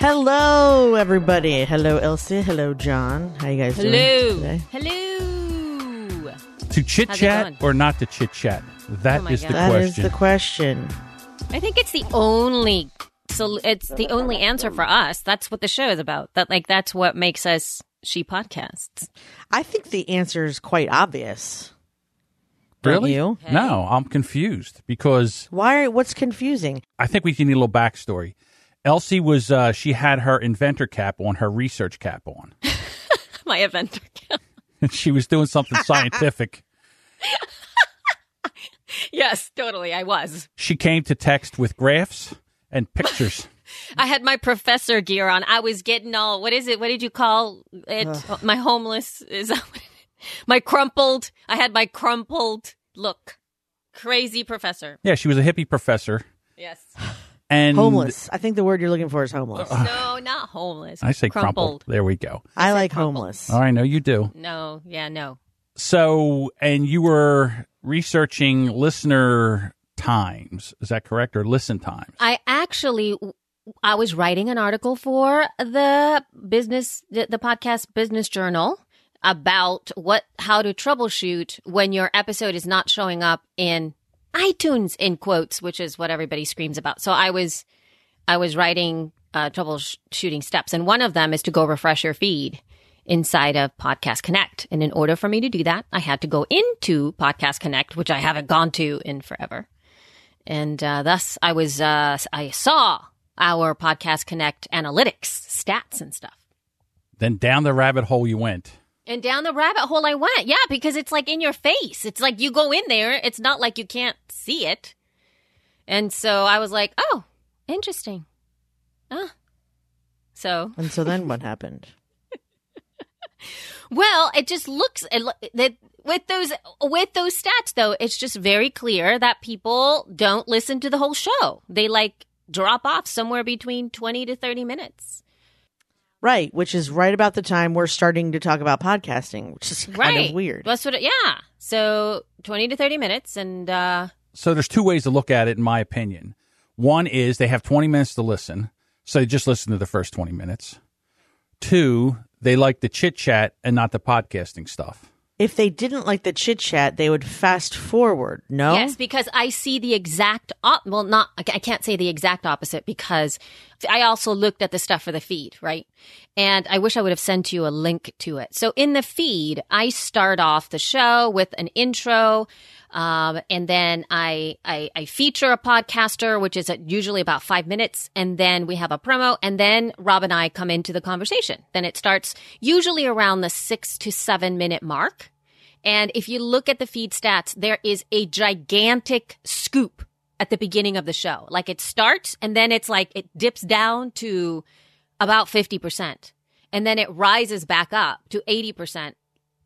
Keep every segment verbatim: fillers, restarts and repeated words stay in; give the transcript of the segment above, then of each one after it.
Hello, everybody. Hello, Elsie. Hello, John. How you guys Hello. doing today? Hello. To chit How's it chat going? or not to chit chat? That Oh my is God. the That is question. the question. I think it's the only so it's the only answer for us. That's what the show is about. That like that's what makes us She Podcasts. I think the answer is quite obvious. Don't Really? you? No, I'm confused because Why? What's confusing? I think we can need a little backstory. Elsie was, uh, she had her inventor cap on, her research cap on. My inventor. She was doing something scientific. Yes, totally. I was. She came to text with graphs and pictures. I had my professor gear on. I was getting all what is it? What did you call it? Ugh. My homeless is that what it is? My crumpled. I had my crumpled look. Crazy professor. Yeah, she was a hippie professor. Yes. And Homeless. I think the word you're looking for is homeless. No, not homeless. I say crumpled. There we go. I like crumpled. homeless. Oh, I know you do. No, yeah, no. So, and you were researching listener times. Is that correct? Or listen times? I actually, I was writing an article for the business, the, the podcast Business Journal about what, how to troubleshoot when your episode is not showing up in iTunes in quotes, which is what everybody screams about. So I was, I was writing uh, troubleshooting steps, and one of them is to go refresh your feed inside of Podcast Connect. And in order for me to do that, I had to go into Podcast Connect, which I haven't gone to in forever. And uh, thus, I was, uh, I saw our Podcast Connect analytics, stats, and stuff. Then down the rabbit hole you went. And down the rabbit hole I went. Yeah, because it's like in your face. It's like you go in there. It's not like you can't see it. And so I was like, oh, interesting. Ah. So, And so then what happened? well, it just looks it, lo- that with those with those stats though, it's just very clear that people don't listen to the whole show. They like drop off somewhere between twenty to thirty minutes. Right, which is right about the time we're starting to talk about podcasting, which is kind Right. of weird. That's what it, yeah. So twenty to thirty minutes and uh So there's two ways to look at it, in my opinion. One is they have twenty minutes to listen, so they just listen to the first twenty minutes. Two, they like the chit chat and not the podcasting stuff. If they didn't like the chit chat, they would fast forward. No? Yes, because I see the exact, op- well, not, I can't say the exact opposite because I also looked at the stuff for the feed, right? And I wish I would have sent you a link to it. So in the feed, I start off the show with an intro, um, and then I, I, I feature a podcaster, which is usually about five minutes. And then we have a promo, and then Rob and I come into the conversation. Then it starts usually around the six to seven minute mark. And if you look at the feed stats, there is a gigantic scoop at the beginning of the show. Like it starts and then it's like it dips down to about fifty percent. And then it rises back up to eighty percent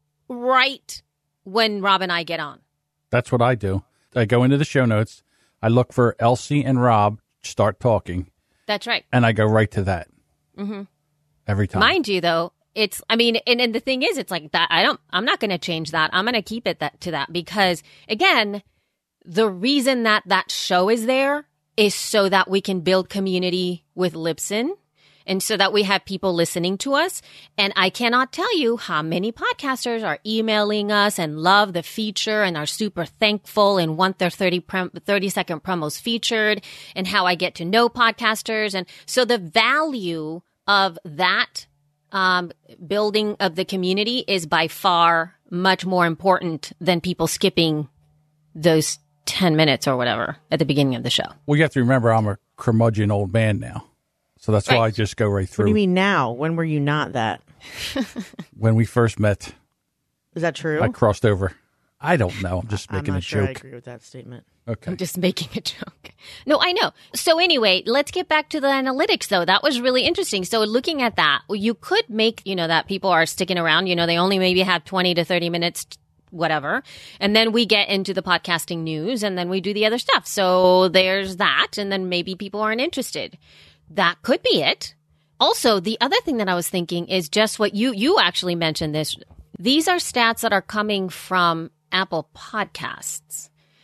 right when Rob and I get on. That's what I do. I go into the show notes. I look for Elsie and Rob start talking, That's right. and I go right to that. Mm-hmm. Every time. Mind you, though, it's, I mean, and, and the thing is, it's like that. I don't, I'm not going to change that. I'm going to keep it that to that because again, the reason that that show is there is so that we can build community with Libsyn and so that we have people listening to us. And I cannot tell you how many podcasters are emailing us and love the feature and are super thankful and want their thirty, prom- thirty second promos featured and how I get to know podcasters. And so the value of that um, building of the community is by far much more important than people skipping those ten minutes or whatever at the beginning of the show. Well, you have to remember I'm a curmudgeon old man now. So that's Right. why I just go right What through. do you mean now? When were you not that? When we first met, Is that true? I crossed over. I don't know. I'm just I'm making not a sure I joke. agree with that statement. Okay. I'm just making a joke. No, I know. So anyway, let's get back to the analytics though. That was really interesting. So looking at that, well, you could make, you know, that people are sticking around, you know, they only maybe have twenty to thirty minutes, whatever. And then we get into the podcasting news and then we do the other stuff. So there's that. And then maybe people aren't interested. That could be it. Also, the other thing that I was thinking is just what you, you actually mentioned this. These are stats that are coming from Apple Podcasts.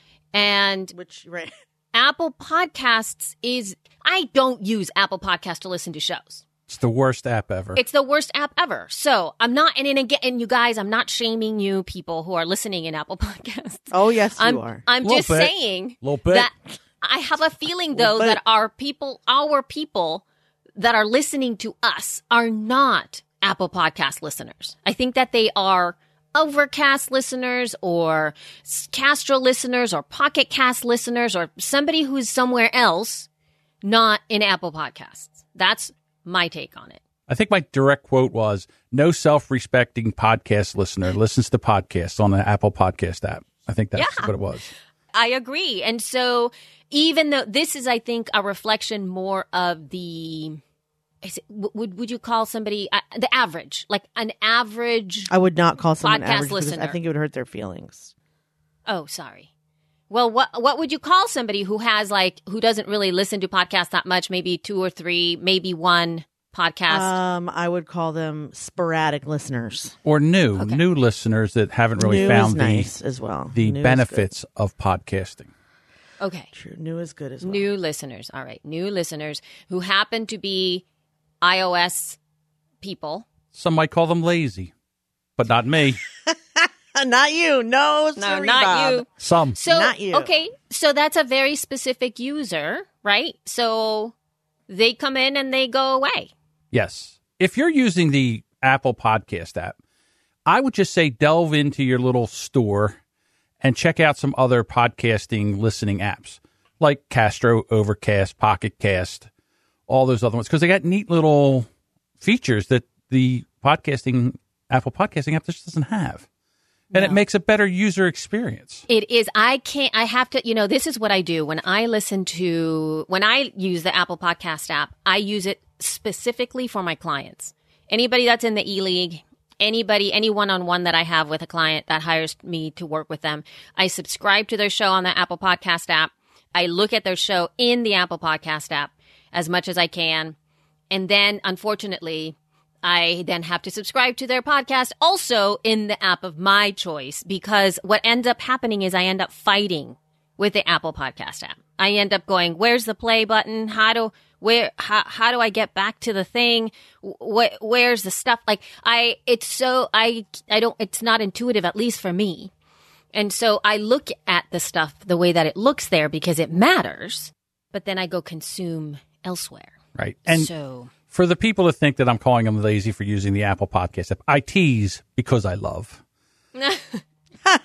And Which, right. Apple Podcasts is, I don't use Apple Podcasts to listen to shows. It's the worst app ever. It's the worst app ever. So I'm not, and, and again, and you guys, I'm not shaming you people who are listening in Apple Podcasts. Oh, yes, you I'm, are. I'm Little just bit. saying Little bit. that I have a feeling, though, bit. that our people, our people that are listening to us are not Apple Podcast listeners. I think that they are Overcast listeners or Castro listeners or Pocket Cast listeners or somebody who's somewhere else, not in Apple Podcasts. That's my take on it. I think my direct quote was, no self-respecting podcast listener listens to podcasts on the Apple Podcast app. I think that's Yeah. what it was. I agree. And so even though this is, I think, a reflection more of the, is it, would would you call somebody uh, the average, like an average? I would not call someone Podcast average because I listener. think it would hurt their feelings. Oh, sorry. Well, what what would you call somebody who has like who doesn't really listen to podcasts that much? Maybe two or three, maybe one podcast. Um, I would call them sporadic listeners. Or new, Okay. new listeners that haven't really New found is nice as well. the, New the is benefits of podcasting. Okay. good. True. New is good as well. New listeners. All right. New listeners who happen to be iOS people. Some might call them lazy, but not me. Not you. No, No, sorry, not Bob. you. Some. So, Not you. okay. So that's a very specific user, right? So they come in and they go away. Yes. If you're using the Apple Podcast app, I would just say delve into your little store and check out some other podcasting listening apps like Castro, Overcast, Pocket Cast, all those other ones, because they got neat little features that the podcasting Apple Podcasting app just doesn't have. And it No. makes a better user experience. It is. I can't, I have to, you know, this is what I do when I listen to, when I use the Apple Podcast app, I use it specifically for my clients. Anybody that's in the E-League, anybody, any one-on-one that I have with a client that hires me to work with them, I subscribe to their show on the Apple Podcast app. I look at their show in the Apple Podcast app as much as I can. And then, unfortunately, I then have to subscribe to their podcast also in the app of my choice, because what ends up happening is I end up fighting with the Apple Podcast app. I end up going, where's the play button? How do, where, how, how do I get back to the thing? Wh- where's the stuff? Like I, it's so, I, I don't, it's not intuitive, at least for me. And so I look at the stuff the way that it looks there because it matters, but then I go consume elsewhere. Right. And so for the people that think that I'm calling them lazy for using the Apple Podcast app, I tease because I love. Oh,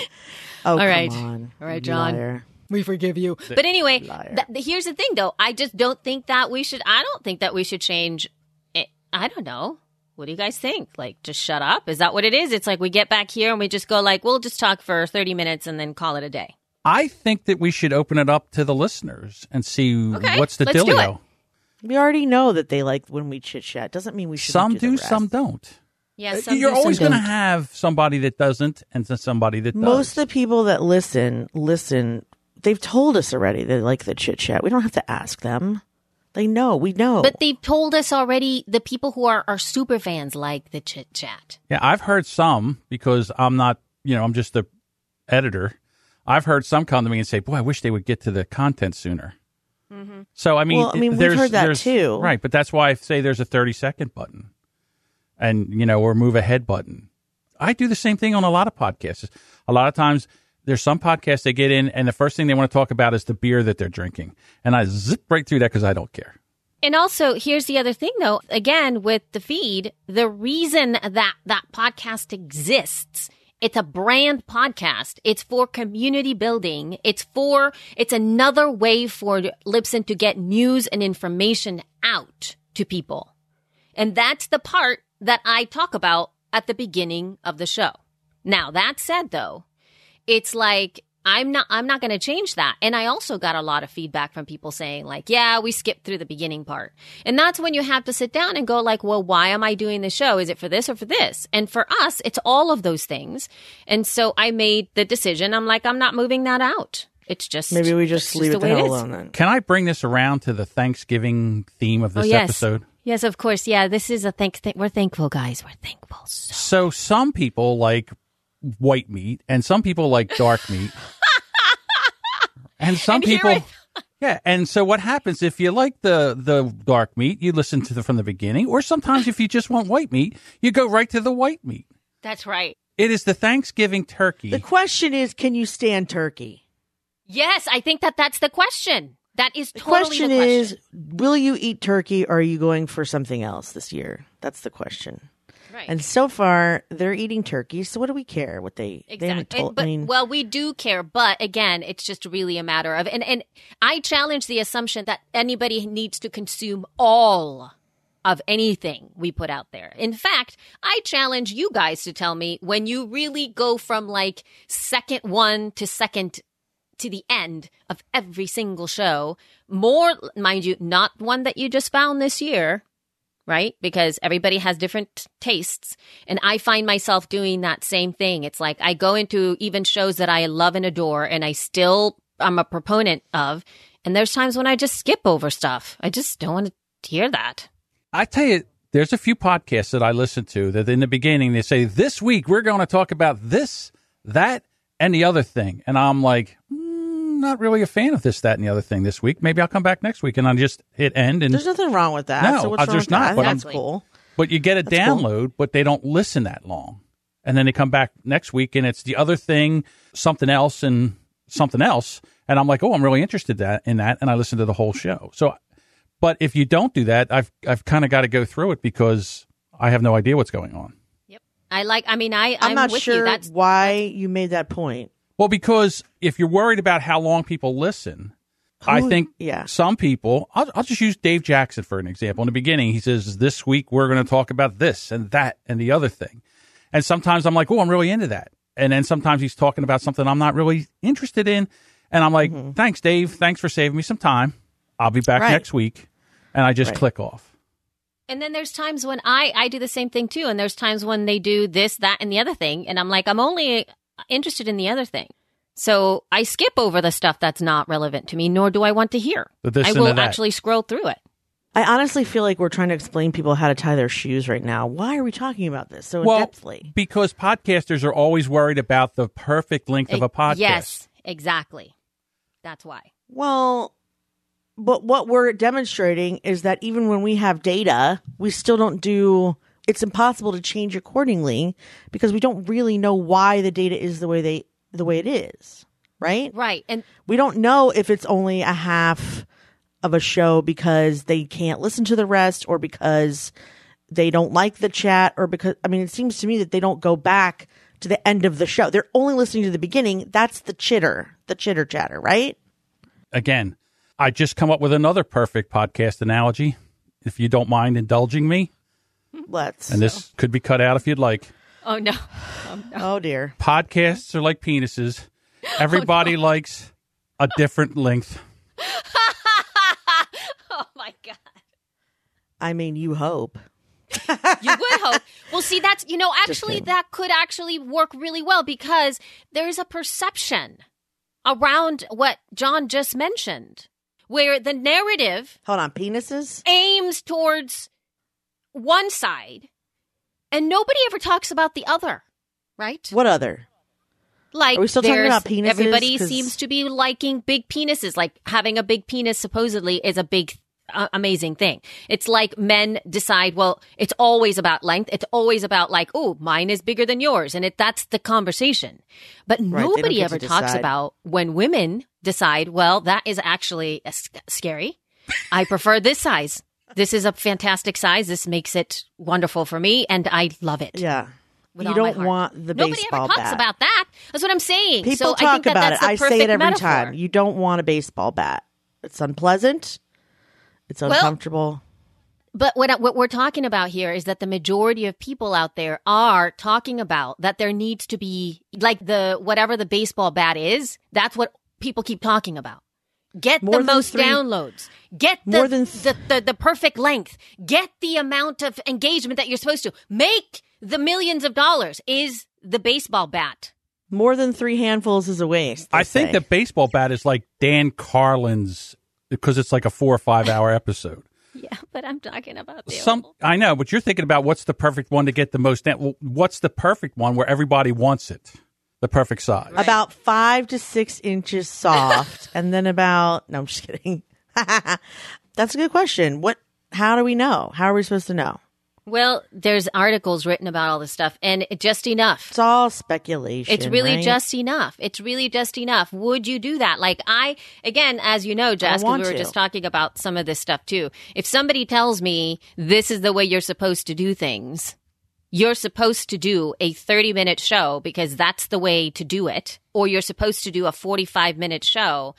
All come right. on. All right, you John. liar. we forgive you. But anyway, Liar. th- here's the thing, though. I just don't think that we should. I don't think that we should change. It. I don't know. What do you guys think? Like, just shut up? Is that what it is? It's like we get back here and we just go like, we'll just talk for thirty minutes and then call it a day. I think that we should open it up to the listeners and see Okay, what's the let's do dealio. it. We already know that they like when we chit chat. Doesn't mean we should. Some do, do, the rest. some don't. Yeah, some You're do, always some going to don't. have somebody that doesn't and then somebody that does. Most of the people that listen, listen. They've told us already they like the chit chat. We don't have to ask them. They know. We know. But they've told us already. The people who are our super fans like the chit chat. Yeah, I've heard some because I'm not, you know, I'm just the editor. I've heard some come to me and say, boy, I wish they would get to the content sooner. Mm-hmm. So, I mean, Well, I mean, we've there's, heard that there's- too. Right, but that's why I say there's a thirty second button and, you know, or move ahead button. I do the same thing on a lot of podcasts. A lot of times there's some podcasts they get in and the first thing they want to talk about is the beer that they're drinking. And I zip right through that because I don't care. And also, here's the other thing, though. Again, with the feed, the reason that that podcast exists, it's a brand podcast. It's for community building. It's for, it's another way for Libsyn to get news and information out to people. And that's the part that I talk about at the beginning of the show. Now, that said, though, it's like, I'm not, I'm not going to change that. And I also got a lot of feedback from people saying like, yeah, we skipped through the beginning part. And that's when you have to sit down and go like, well, why am I doing the show? Is it for this or for this? And for us, it's all of those things. And so I made the decision. I'm like, I'm not moving that out. It's just, maybe we just it's leave just it the the way hell it is. alone then. Can I bring this around to the Thanksgiving theme of this Oh, yes. episode? Yes, of course. Yeah, this is a thank. Th- we're thankful, guys. We're thankful. So. So some people like white meat and some people like dark meat. And some And here people, I- Yeah, and so what happens if you like the the dark meat, you listen to the from the beginning, or sometimes if you just want white meat, you go right to the white meat. That's right. It is the Thanksgiving turkey. The question is, can you stand turkey? Yes, I think that that's the question. That is The totally question the question. is, will you eat turkey or are you going for something else this year? That's the question. Right. And so far, they're eating turkey, so what do we care what they, they haven't Exactly. told? But, I mean, well, we do care, but again, it's just really a matter of, and, and I challenge the assumption that anybody needs to consume all of anything we put out there. In fact, I challenge you guys to tell me when you really go from like second one to second to the end of every single show, more, mind you, not one that you just found this year, right? Because everybody has different tastes. And I find myself doing that same thing. It's like I go into even shows that I love and adore and I still, I'm a proponent of. And there's times when I just skip over stuff. I just don't want to hear that. I tell you, there's a few podcasts that I listen to that in the beginning they say, this week we're going to talk about this, that, and the other thing. And I'm like, mm, not really a fan of this, that, and the other thing this week. Maybe I'll come back next week and I'll just hit end. And there's nothing wrong with that. No, so what's uh, wrong there's with not, that? I but think I'm- that's cool. But you get a That's cool. download, but they don't listen that long. And then they come back next week and it's the other thing, something else, and something else. And I'm like, oh, I'm really interested that in that. And I listen to the whole show. So, but if you don't do that, I've I've kind of got to go through it because I have no idea what's going on. Yep. I like, I mean, I, I'm, I'm not with sure you. That's why you made that point. Well, because if you're worried about how long people listen, I Who- think yeah. some people, I'll, I'll just use Dave Jackson for an example. In the beginning, he says, this week we're going to talk about this and that and the other thing. And sometimes I'm like, oh, I'm really into that. And then sometimes he's talking about something I'm not really interested in. And I'm like, Mm-hmm. thanks, Dave. Thanks for saving me some time. I'll be back Right. next week. And I just Right. click off. And then there's times when I, I do the same thing too. And there's times when they do this, that, and the other thing. And I'm like, I'm only interested in the other thing. So I skip over the stuff that's not relevant to me, nor do I want to hear. The this I and will the that. actually scroll through it. I honestly feel like we're trying to explain people how to tie their shoes right now. Why are we talking about this so Well, in-depthly? because podcasters are always worried about the perfect length of a podcast. Yes, exactly. That's why. Well, but what we're demonstrating is that even when we have data, we still don't do, it's impossible to change accordingly because we don't really know why the data is the way they, the way it is, right? Right. And We don't know if it's only a half of a show because they can't listen to the rest or because they don't like the chat or because, I mean, it seems to me that they don't go back to the end of the show. They're only listening to the beginning. That's the chitter, the chitter chatter, right? Again, I just come up with another perfect podcast analogy, if you don't mind indulging me. Let's. And this could be cut out if you'd like. oh no. Oh dear. Podcasts are like penises. Everybody likes a different length. Oh my God. I mean, you hope. You would hope. Well, see, that's, you know, actually, kidding. that could actually work really well because there's a perception around what John just mentioned where the narrative Hold on, penises? aims towards one side and nobody ever talks about the other, right? What other? Like, Are we still talking there's- about penises? Everybody 'Cause- seems to be liking big penises. Like having a big penis supposedly is a big, uh, amazing thing. It's like men decide, well, it's always about length. It's always about like, oh, mine is bigger than yours, and it that's the conversation. But they don't nobody get ever to talks decide. about when women decide, well, that is actually uh, sc- scary. I prefer this size. This is a fantastic size. This makes it wonderful for me, and I love it. Yeah. with You all my don't heart. want the Nobody baseball ever talks bat. about that. That's what I'm saying. People so talk I think that about that's it. the I say perfect it every metaphor. time. You don't want a baseball bat. It's unpleasant. It's uncomfortable. But what what we're talking about here is that the majority of people out there are talking about that there needs to be like the whatever the baseball bat is. That's what people keep talking about. Get More the than most three- downloads. Get the, More than th- the, the the perfect length. Get the amount of engagement that you're supposed to. Make the millions of dollars is the baseball bat. More than three handfuls is a waste. they I think say. the baseball bat is like Dan Carlin's because it's like a four or five hour episode. Yeah, but I'm talking about the Some I know, but you're thinking about what's the perfect one to get the most. Well, what's the perfect one where everybody wants it? The perfect size. Right. About five to six inches soft, and then about, no, I'm just kidding. That's a good question. What, how do we know? How are we supposed to know? Well, there's articles written about all this stuff, and it, just enough. It's all speculation. It's really right? just enough. It's really just enough. Would you do that? Like I, again, as you know, Jess, because want we were to. just talking about some of this stuff too. If somebody tells me this is the way you're supposed to do things, you're supposed to do a thirty minute show because that's the way to do it, or you're supposed to do a forty-five minute show,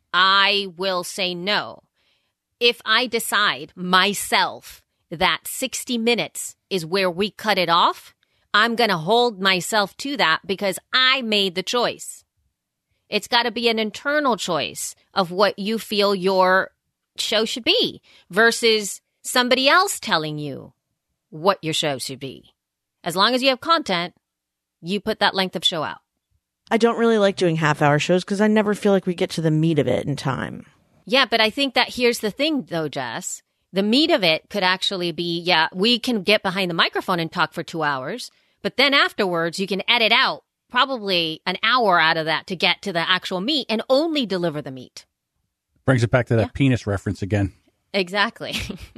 I will say no. If I decide myself that sixty minutes is where we cut it off, I'm going to hold myself to that because I made the choice. It's got to be an internal choice of what you feel your show should be versus somebody else telling you what your show should be. As long as you have content, you put that length of show out. I don't really like doing half hour shows because I never feel like we get to the meat of it in time. Yeah, but I think that here's the thing, though, Jess. The meat of it could actually be, yeah, we can get behind the microphone and talk for two hours, but then afterwards you can edit out probably an hour out of that to get to the actual meat and only deliver the meat. Brings it back to that Yeah. penis reference again. Exactly.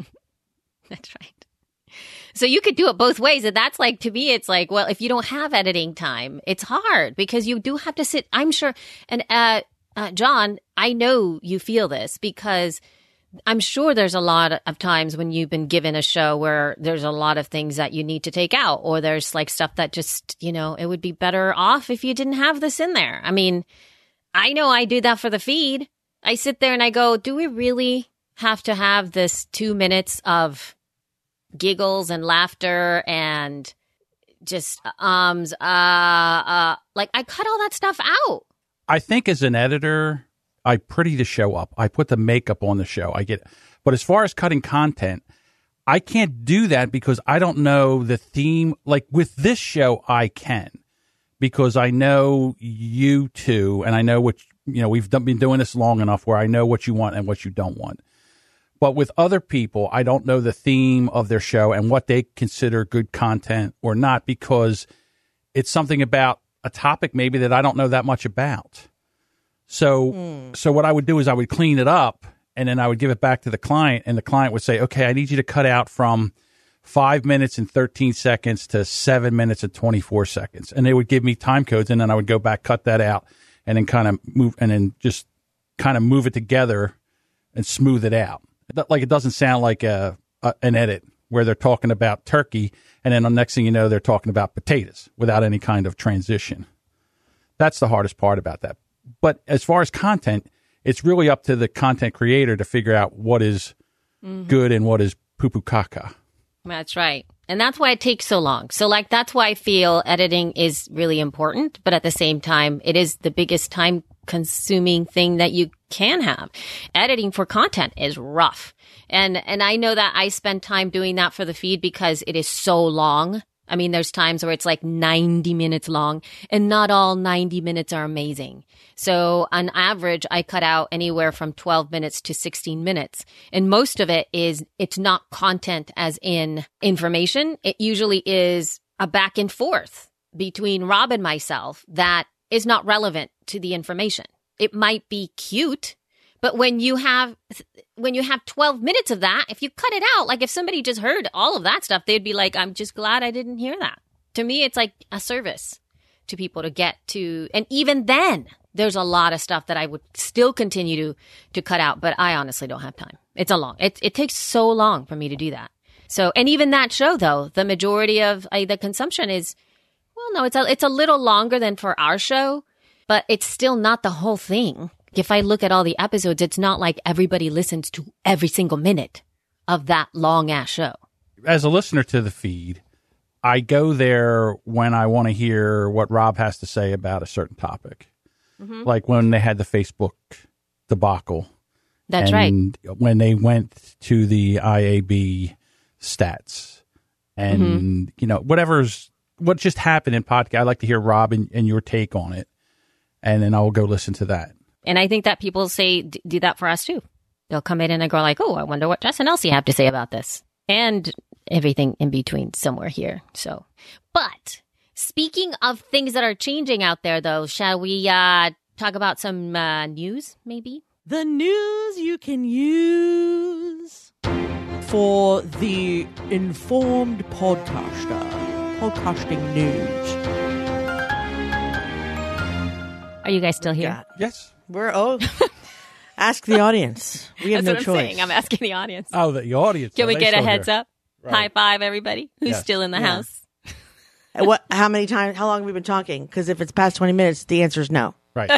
That's right. So you could do it both ways. And that's like, to me, it's like, well, if you don't have editing time, it's hard because you do have to sit, I'm sure. And, uh, uh, John, I know you feel this because I'm sure there's a lot of times when you've been given a show where there's a lot of things that you need to take out, or there's like stuff that just, you know, it would be better off if you didn't have this in there. I mean, I know I do that for the feed. I sit there and I go, do we really have to have this two minutes of giggles and laughter and just ums, uh, uh, like I cut all that stuff out. I think as an editor, I pretty the show up. I put the makeup on the show. I get, but as far as cutting content, I can't do that because I don't know the theme. Like with this show, I can because I know you two, and I know what you know. We've done, been doing this long enough where I know what you want and what you don't want. But with other people, I don't know the theme of their show and what they consider good content or not because it's something about a topic maybe that I don't know that much about. So, mm. so what I would do is I would clean it up and then I would give it back to the client, and the client would say, okay, I need you to cut out from five minutes and thirteen seconds to seven minutes and twenty-four seconds. And they would give me time codes, and then I would go back, cut that out, and then kind of move, and then just kind of move it together and smooth it out. Like it doesn't sound like a, a an edit where they're talking about turkey, and then the next thing you know, they're talking about potatoes without any kind of transition. That's the hardest part about that. But as far as content, it's really up to the content creator to figure out what is mm-hmm. good and what is poo-poo caca. That's right. And that's why it takes so long. So like, that's why I feel editing is really important. But at the same time, it is the biggest time consuming thing that you can have. Editing for content is rough. And, and I know that I spend time doing that for the feed because it is so long. I mean, there's times where it's like ninety minutes long, and not all ninety minutes are amazing. So on average, I cut out anywhere from twelve minutes to sixteen minutes. And most of it is, it's not content as in information. It usually is a back and forth between Rob and myself that is not relevant to the information. It might be cute, but when you have, when you have twelve minutes of that, if you cut it out, like if somebody just heard all of that stuff, they'd be like, I'm just glad I didn't hear that. To me, it's like a service to people to get to. And even then, there's a lot of stuff that I would still continue to, to cut out, but I honestly don't have time. It's a long, it, it takes so long for me to do that. So, and even that show though, the majority of uh, the consumption is, well, no, it's a, it's a little longer than for our show, but it's still not the whole thing. If I look at all the episodes, it's not like everybody listens to every single minute of that long ass show. As a listener to the feed, I go there when I want to hear what Rob has to say about a certain topic. Mm-hmm. Like when they had the Facebook debacle. That's and right. When they went to the I A B stats and, mm-hmm. you know, whatever's, what just happened in podcast. I'd like to hear Rob and, and your take on it. And then I'll go listen to that. And I think that people say, do that for us too. They'll come in and they go like, oh, I wonder what Jess and Elsie have to say about this. And everything in between somewhere here. So, but Speaking of things that are changing out there, though, shall we uh, talk about some uh, news, maybe? The news you can use for the informed podcaster. Podcasting news. Are you guys still here? Yeah. Yes. We're oh. Ask the audience. We have That's no what I'm choice. saying. I'm asking the audience. Oh, the audience. Can Are we they get a still heads here? up? Right. High five, everybody who's Yes. still in the Yeah. house. And what? How many times? How long have we been talking? Because if it's past twenty minutes, the answer is no. Right.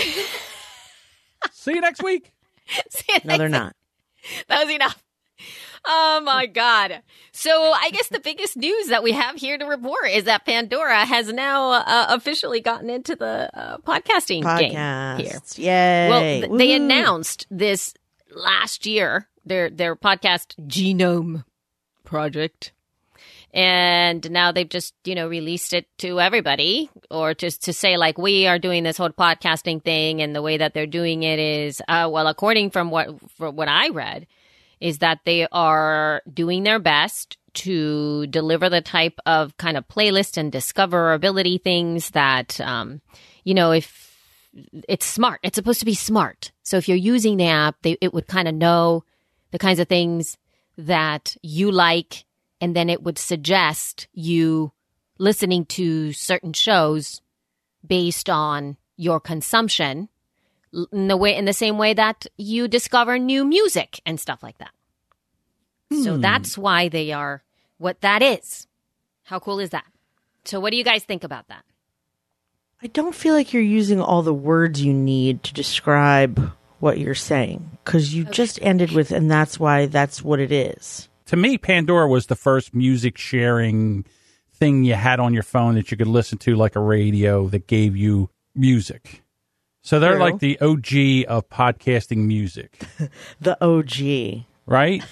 See you next week. See you No, they're next- not. That was enough. Oh my God. So I guess the biggest news that we have here to report is that Pandora has now uh, officially gotten into the uh, podcasting game here. Podcasts. Yay. Well, th- they Woo. announced this last year, their their podcast Genome Project. And now they've just, you know, released it to everybody, or just to say like, we are doing this whole podcasting thing. And the way that they're doing it is, uh, well, according from what, from what I read, is that they are doing their best to deliver the type of kind of playlist and discoverability things that, um, you know, if it's smart, it's supposed to be smart. So if you're using the app, they, it would kind of know the kinds of things that you like, and then it would suggest you listening to certain shows based on your consumption in the way, in the same way that you discover new music and stuff like that. So that's why they are what that is. How cool is that? So what do you guys think about that? I don't feel like you're using all the words you need to describe what you're saying, because you just ended with, and that's why that's what it is. To me, Pandora was the first music sharing thing you had on your phone that you could listen to like a radio that gave you music. So they're True. like the O G of podcasting music, The O G. right?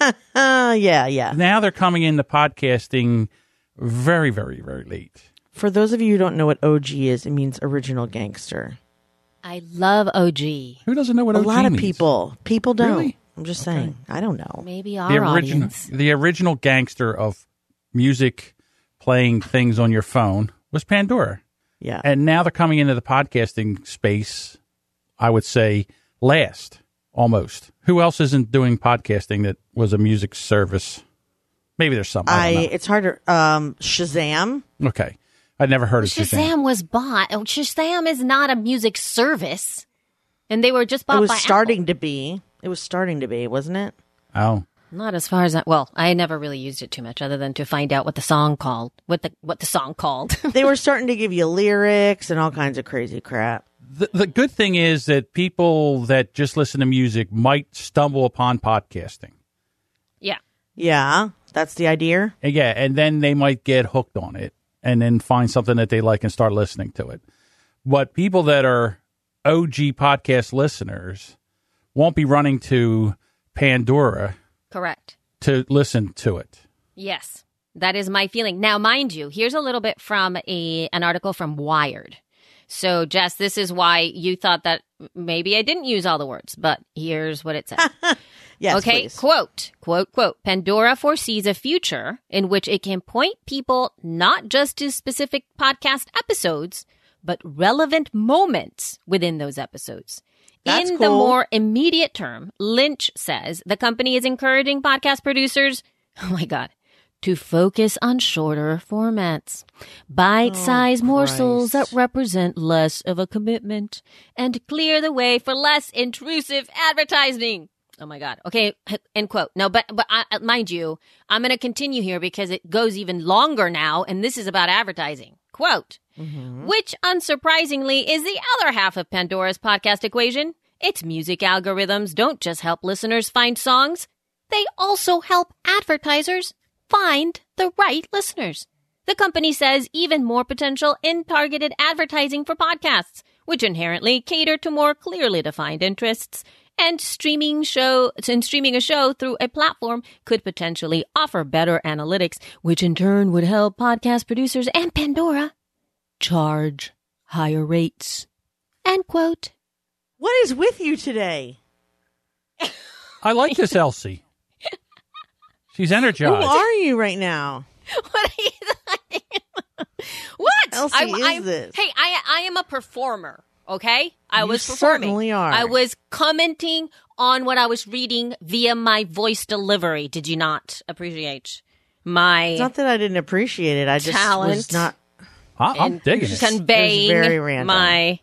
Uh, yeah, yeah. Now they're coming into podcasting very, very, very late. For those of you who don't know what O G is, it means original gangster. I love O G. Who doesn't know what A O G lot of means? people. People don't. Really? I'm just saying. I don't know. Maybe our The original, audience. the original gangster of music playing things on your phone was Pandora. Yeah. And now they're coming into the podcasting space, I would say, last, almost. Who else isn't doing podcasting that was a music service? Maybe there's some. I, I don't know. it's harder. Um, Shazam. Okay. I'd never heard of Shazam. Shazam was bought. Oh, Shazam is not a music service. And they were just bought It was by starting Apple. to be. It was starting to be, wasn't it? Oh. Not as far as I, well, I never really used it too much other than to find out what the song called, what the, what the song called. They were starting to give you lyrics and all kinds of crazy crap. The, the good thing is that people that just listen to music might stumble upon podcasting. Yeah. Yeah, that's the idea. And yeah, and then they might get hooked on it and then find something that they like and start listening to it. But people that are O G podcast listeners won't be running to Pandora Correct. to listen to it. Yes. That is my feeling. Now, mind you, here's a little bit from a an article from Wired. So, Jess, this is why you thought that maybe I didn't use all the words, but here's what it says. Yes, okay, please. quote, quote, quote, Pandora foresees a future in which it can point people not just to specific podcast episodes, but relevant moments within those episodes. That's in the cool. more immediate term, Lynch says the company is encouraging podcast producers, oh my God, to focus on shorter formats, bite-sized Oh, morsels Christ. that represent less of a commitment, and clear the way for less intrusive advertising. Oh my God. Okay. End quote. No, but, but I, mind you, I'm going to continue here because it goes even longer now. And this is about advertising. Quote, Mm-hmm. which unsurprisingly is the other half of Pandora's podcast equation. Its music algorithms don't just help listeners find songs. They also help advertisers find the right listeners. The company says even more potential in targeted advertising for podcasts, which inherently cater to more clearly defined interests. And streaming show and streaming a show through a platform could potentially offer better analytics, which in turn would help podcast producers and Pandora charge higher rates. End quote. What is with you today? I like this Elsie. She's Who energized. are you right now? What are you thinking? What? Elsie I, is I, this? Hey, I I am a performer. Okay, I You was performing. certainly are. I was commenting on what I was reading via my voice delivery. Did you not appreciate my It's not that I didn't appreciate it. I just talent was not. I- I'm in digging it. conveying It was very random. my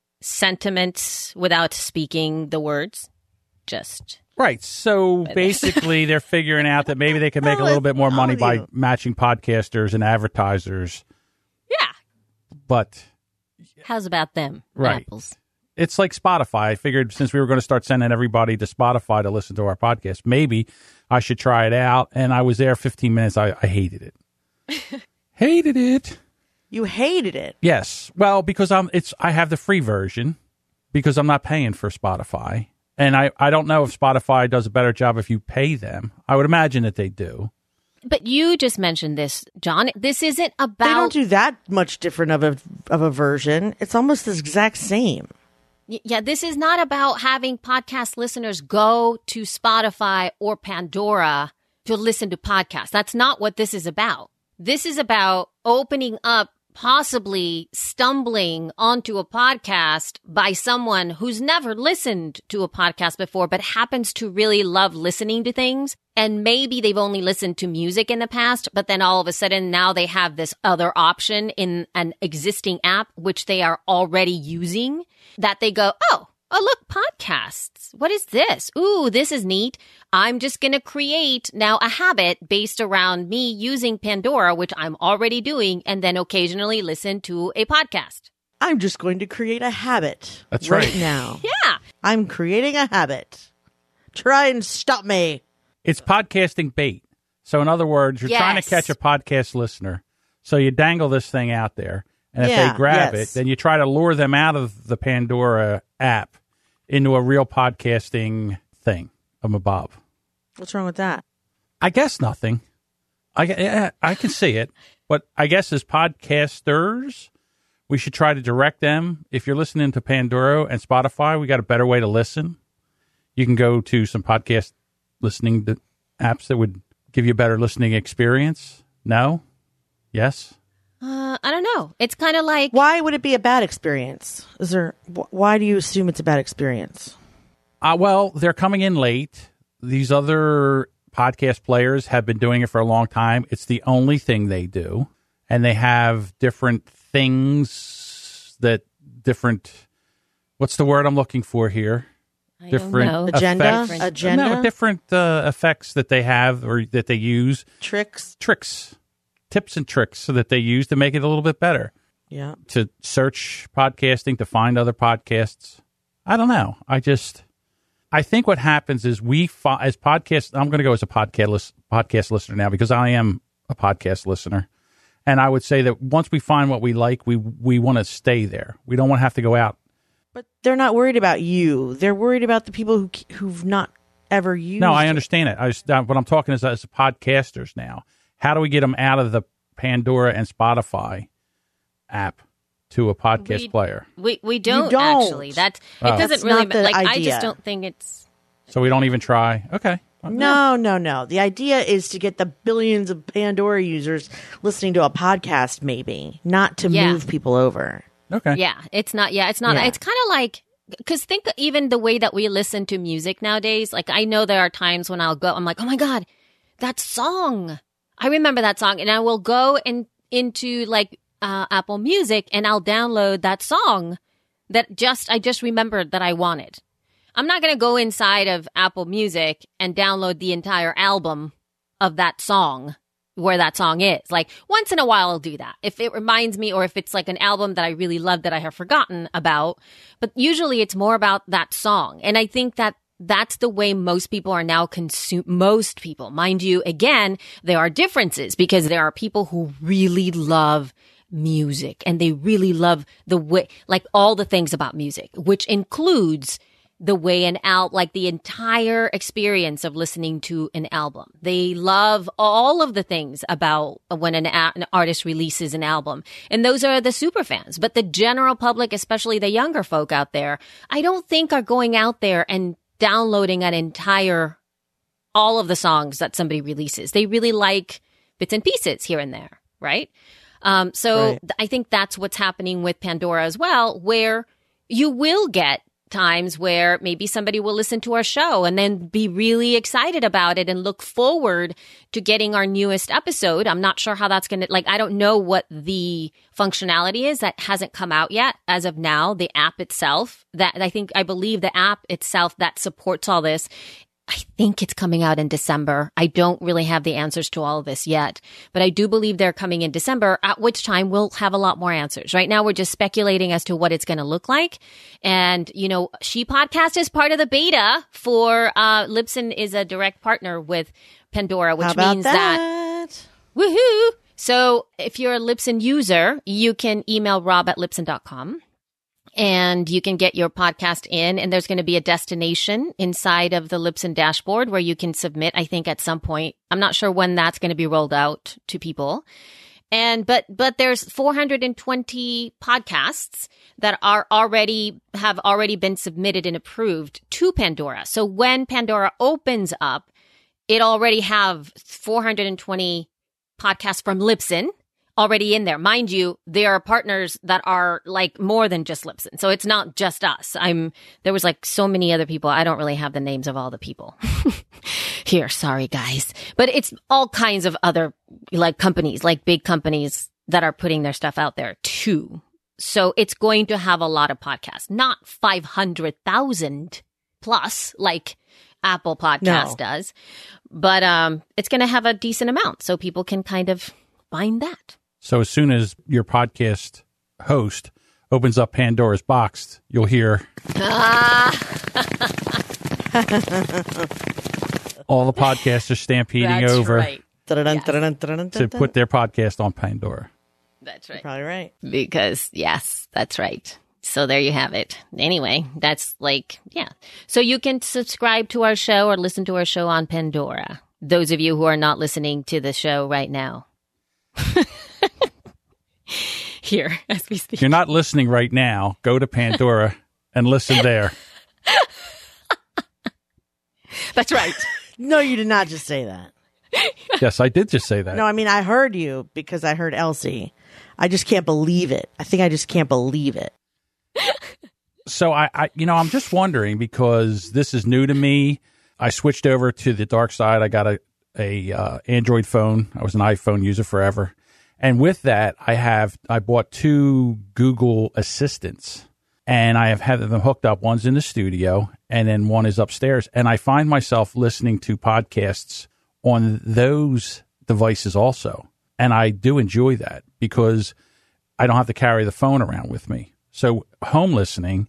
sentiments without speaking the words? Just Right. So basically, they're figuring out that maybe they can make a Oh, little it's bit more money by you. matching podcasters and advertisers. yeah. But How's about them Right. apples? it's like Spotify. I figured since we were going to start sending everybody to Spotify to listen to our podcast, maybe I should try it out. And I was there fifteen minutes. I, I hated it. hated it. You hated it. Yes. Well, because I'm it's I have the free version because I'm not paying for Spotify. And I, I don't know if Spotify does a better job if you pay them. I would imagine that they do. But you just mentioned this, John. This isn't They about. don't do that much different of a of a version. It's almost the exact same. Y- Yeah, this is not about having podcast listeners go to Spotify or Pandora to listen to podcasts. That's not what this is about. This is about opening up, possibly stumbling onto a podcast by someone who's never listened to a podcast before, but happens to really love listening to things. And maybe they've only listened to music in the past, but then all of a sudden now they have this other option in an existing app, which they are already using, that they go, oh, oh, look, podcasts. What is this? Ooh, this is neat. I'm just going to create now a habit based around me using Pandora, which I'm already doing, and then occasionally listen to a podcast. I'm just going to create a habit. That's right. now. Yeah. I'm creating a habit. Try and stop me. It's podcasting bait. So in other words, you're trying to Yes. catch a podcast listener. So you dangle this thing out there. And if Yeah, they grab yes. it, then you try to lure them out of the Pandora app into a real podcasting thing. I'm a Bob. What's wrong with that? I guess nothing. I, yeah, I can see it. But I guess as podcasters, we should try to direct them. If you're listening to Pandora and Spotify, we got a better way to listen. You can go to some podcast listening to apps that would give you a better listening experience. No? Yes? Uh, I don't know. It's kind of like, Why would it be a bad experience? Is there? Wh- why do you assume it's a bad experience? Uh, well, they're coming in late. These other podcast players have been doing it for a long time. It's the only thing they do. And they have different things that different, what's the word I'm looking for here? I Different don't know. Agenda? effects. Agenda? No, different uh, effects that they have or that they use. Tricks? Tricks, tips and tricks so that they use to make it a little bit better. Yeah. To search podcasting, to find other podcasts. I don't know. I just, I think what happens is we, fi- as podcast, I'm going to go as a podcast, lis- podcast listener now because I am a podcast listener. And I would say that once we find what we like, we we want to stay there. We don't want to have to go out. But they're not worried about you. They're worried about the people who who've not ever used. No, I it. understand it. I just, uh, what I'm talking is as podcasters now. How do we get them out of the Pandora and Spotify app to a podcast We- player? we we don't, don't. actually. That Oh. it doesn't That's really not the like. I idea. just don't think it's. So we don't even try. Okay. No, no, no. The idea is to get the billions of Pandora users listening to a podcast, maybe, not to Yeah. move people over. Okay. Yeah, it's not. Yeah, it's not. Yeah. It's kind of like because think even the way that we listen to music nowadays. Like I know there are times when I'll go, I'm like, oh my god, that song. I remember that song, and I will go in into like uh, Apple Music, and I'll download that song that just I just remembered that I wanted. I'm not going to go inside of Apple Music and download the entire album of that song where that song is. Like once in a while I'll do that. If it reminds me or if it's like an album that I really love that I have forgotten about, but usually it's more about that song. And I think that that's the way most people are now consume most people. Mind you, again, there are differences because there are people who really love music and they really love the way like all the things about music, which includes the way an al like the entire experience of listening to an album. They love all of the things about when an, a- an artist releases an album. And those are the super fans. But the general public, especially the younger folk out there, I don't think are going out there and downloading an entire, all of the songs that somebody releases. They really like bits and pieces here and there, right? Um, so Right. th- I think that's what's happening with Pandora as well, where you will get times where maybe somebody will listen to our show and then be really excited about it and look forward to getting our newest episode. I'm not sure how that's going to, like, I don't know what the functionality is that hasn't come out yet as of now, the app itself. That I think, I believe the app itself that supports all this, I think it's coming out in December. I don't really have the answers to all of this yet, but I do believe they're coming in December, at which time we'll have a lot more answers. Right now, we're just speculating as to what it's going to look like. And, you know, She Podcast is part of the beta for, uh, Libsyn is a direct partner with Pandora, which How about means that, that? woohoo. So if you're a Libsyn user, you can email rob at libsyn dot com. And you can get your podcast in, and there's going to be a destination inside of the Libsyn dashboard where you can submit, I think at some point. I'm not sure when that's going to be rolled out to people. And, but, but there's four hundred twenty podcasts that are already, have already been submitted and approved to Pandora. So when Pandora opens up, it already have four hundred twenty podcasts from Libsyn already in there. Mind you, there are partners that are like more than just Libsyn. So it's not just us. I'm, there was like so many other people. I don't really have the names of all the people here. Sorry, guys. But it's all kinds of other like companies, like big companies that are putting their stuff out there too. So it's going to have a lot of podcasts, not five hundred thousand plus like Apple Podcast No. does, but um, it's going to have a decent amount so people can kind of find that. So as soon as your podcast host opens up Pandora's box, you'll hear all the podcasts are stampeding That's over right. Dun-dun-dun, Yes. dun-dun-dun, dun-dun-dun, to dun-dun. put their podcast on Pandora. That's You're right. probably right. Because, yes, that's right. So there you have it. Anyway, that's like, yeah. So you can subscribe to our show or listen to our show on Pandora. Those of you who are not listening to the show right now. Here, as we speak. If you're not listening right now, go to Pandora and listen there. That's right. No, you did not just say that. Yes, I did just say that. No, I mean, I heard you because I heard Elsie. I just can't believe it. I think I just can't believe it. So I, I, you know, I'm just wondering because this is new to me. I switched over to the dark side. I got a, a uh, Android phone. I was an iPhone user forever. And with that, I have, I bought two Google Assistants and I have had them hooked up. One's in the studio and then one is upstairs. And I find myself listening to podcasts on those devices also. And I do enjoy that because I don't have to carry the phone around with me. So home listening,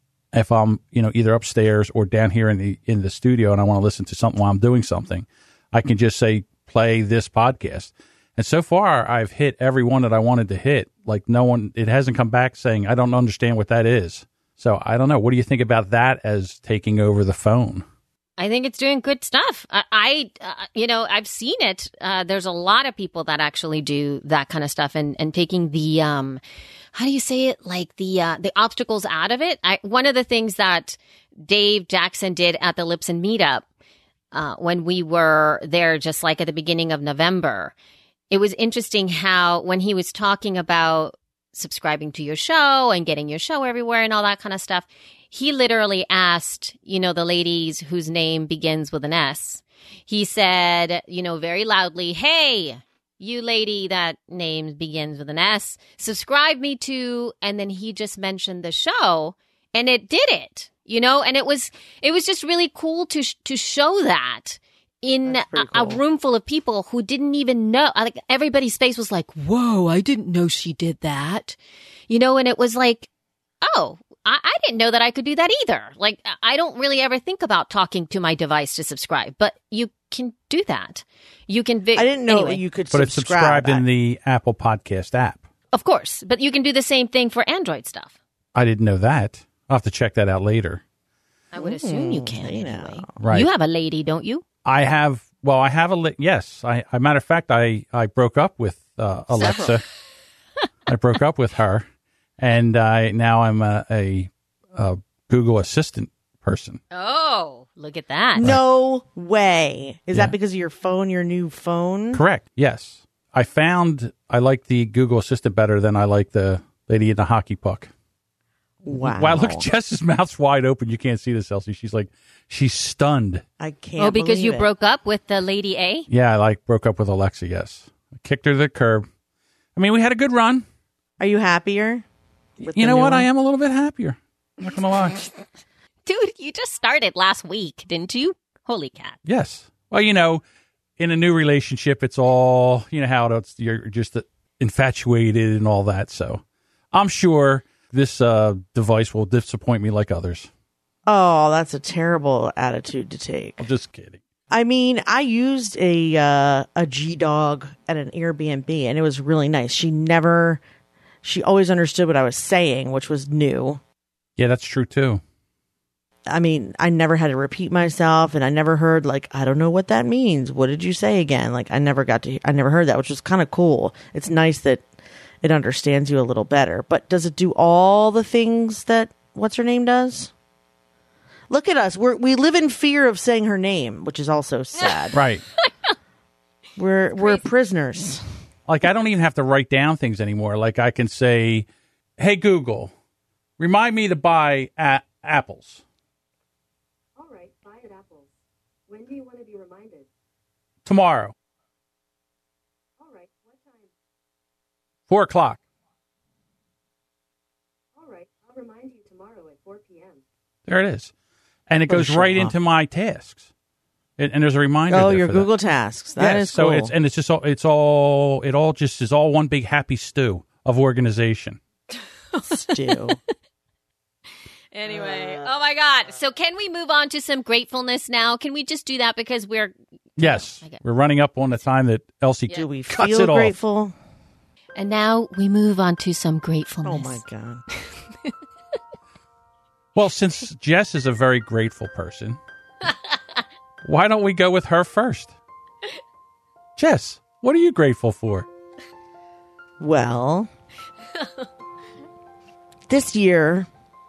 if I'm, you know, either upstairs or down here in the, in the studio and I want to listen to something while I'm doing something, I can just say, play this podcast. And so far, I've hit every one that I wanted to hit. Like no one, it hasn't come back saying, I don't understand what that is. So I don't know. What do you think about that as taking over the phone? I think it's doing good stuff. I, I uh, you know, I've seen it. Uh, there's a lot of people that actually do that kind of stuff and, and taking the, um, how do you say it? Like the, uh, the obstacles out of it. I, one of the things that Dave Jackson did at the Libsyn meetup, uh, when we were there, just like at the beginning of November, it was interesting how when he was talking about subscribing to your show and getting your show everywhere and all that kind of stuff, he literally asked, you know, the ladies whose name begins with an S. He said, you know, very loudly, hey, you lady that name begins with an S, subscribe me to, and then he just mentioned the show and it did it, you know, and it was, it was just really cool to, sh- to show that in a, pretty a cool. room full of people who didn't even know, like everybody's face was like, whoa, I didn't know she did that, you know, and it was like, oh, I, I didn't know that I could do that either. Like, I don't really ever think about talking to my device to subscribe, but you can do that. You can. Vi- I didn't know anyway, you could But it's subscribe. subscribed in the Apple Podcast app. Of course, but you can do the same thing for Android stuff. I didn't know that. I'll have to check that out later. I would assume you can. you Anyway. know. Right. You have a lady, don't you? I have, well, I have a, li- yes. I, a matter of fact, I, I broke up with uh, Alexa. I broke up with her. And I now I'm a, a, a Google Assistant person. Oh, look at that. No way. Is Yeah. that because of your phone, your new phone? Correct. Yes. I found I like the Google Assistant better than I like the lady in the hockey puck. Wow. Wow, look, Jess's mouth's wide open. You can't see this, Elsie. She's like, she's stunned. I can't. Oh, because you it. broke up with the lady A? Yeah, I like broke up with Alexa, yes. I kicked her to the curb. I mean, we had a good run. Are you happier? You know what? One? I am a little bit happier. I'm not going to lie. Dude, you just started last week, didn't you? Holy cat. Yes. Well, you know, in a new relationship, it's all, you know, how it's, you're just infatuated and all that. So I'm sure this uh, device will disappoint me like others. Oh, that's a terrible attitude to take. I'm just kidding. I mean, I used a uh, a G-Dog at an Airbnb, and it was really nice. She never, she always understood what I was saying, which was new. Yeah, that's true, too. I mean, I never had to repeat myself, and I never heard, like, I don't know what that means. What did you say again? Like, I never got to, I never heard that, which was kind of cool. It's nice that it understands you a little better. But does it do all the things that what's her name does? Look at us. We're, we live in fear of saying her name, which is also sad. Right. We're we're prisoners. Like, I don't even have to write down things anymore. Like, I can say, hey, Google, remind me to buy a- apples. All right, buy at apples. When do you want to be reminded? Tomorrow. All right, what time? Four o'clock. All right, I'll remind you tomorrow at four p.m. There it is. And it goes Oh, right up. into my tasks. It, and there's a reminder. Oh, there your for Google that. Tasks. That yes, is cool. So it's and it's just all it's all it all just is all one big happy stew of organization. Stew. Anyway, oh my God. So can we move on to some gratefulness now? Can we just do that because we're... Yes. Okay. We're running up on the time that Elsie Do we cuts feel it off. grateful? And now we move on to some Oh gratefulness. my God. Well, since Jess is a very grateful person, why don't we go with her first? Jess, what are you grateful for? Well, this year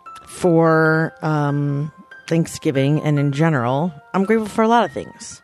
for um, Thanksgiving and in general, I'm grateful for a lot of things.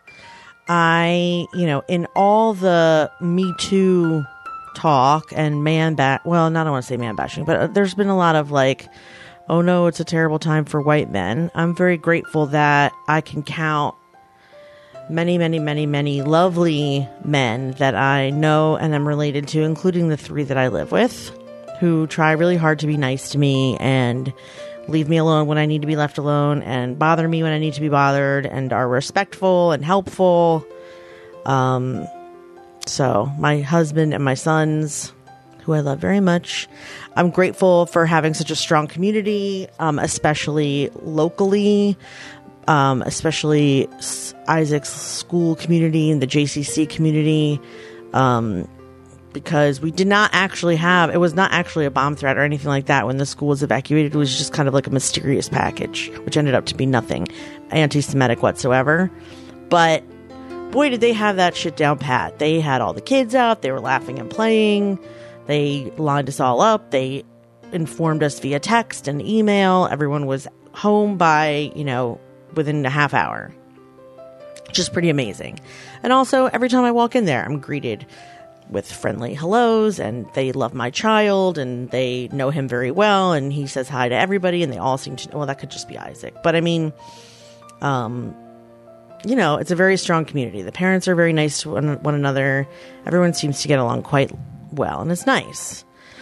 I, you know, in all the Me Too talk and man bash, well, not I want to say man bashing, but there's been a lot of like, oh no, it's a terrible time for white men. I'm very grateful that I can count many, many, many, many lovely men that I know and am related to, including the three that I live with, who try really hard to be nice to me and leave me alone when I need to be left alone and bother me when I need to be bothered and are respectful and helpful. Um, so my husband and my sons, who I love very much. I'm grateful for having such a strong community, um, especially locally, um, especially Isaac's school community and the J C C community, um, because we did not actually have, it was not actually a bomb threat or anything like that when the school was evacuated. It was just kind of like a mysterious package, which ended up to be nothing anti-Semitic whatsoever. But boy, did they have that shit down pat. They had all the kids out. They were laughing and playing. They lined us all up. They informed us via text and email. Everyone was home by, you know, within a half hour. Just pretty amazing. And also, every time I walk in there, I'm greeted with friendly hellos, and they love my child, and they know him very well, and he says hi to everybody, and they all seem to, well, that could just be Isaac. But I mean, um, you know, it's a very strong community. The parents are very nice to one, one another. Everyone seems to get along quite well, and it's nice.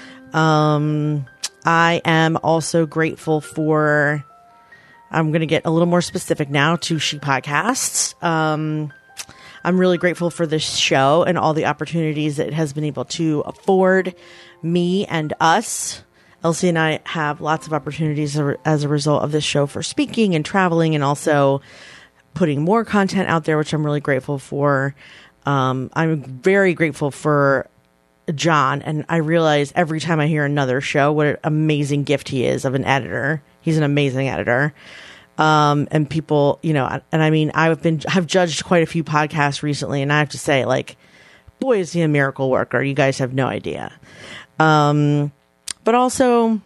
Um, I am also grateful for, I'm going to get a little more specific now to She Podcasts. Um, I'm really grateful for this show and all the opportunities that it has been able to afford me and us. Elsie and I have lots of opportunities as a result of this show for speaking and traveling and also putting more content out there, which I'm really grateful for. Um, I'm very grateful for John, and I realize every time I hear another show what an amazing gift he is of an editor. He's an amazing editor. Um, and people, you know, and I mean, I've been, I've judged quite a few podcasts recently, and I have to say, like, boy, is he a miracle worker. You guys have no idea. Um, but also